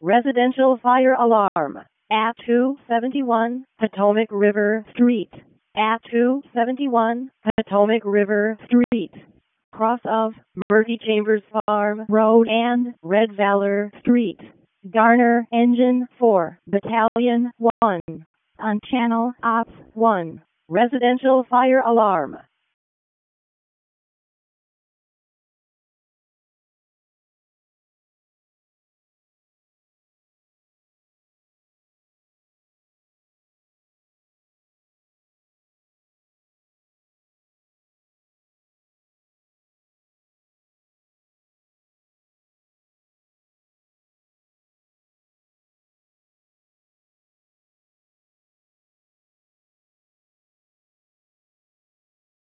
Residential fire alarm at 271 Potomac River Street. At 271 Potomac River Street. Cross of Murphy Chambers Farm Road and Red Valor Street. Garner Engine 4, Battalion 1. On Channel Ops 1. Residential fire alarm.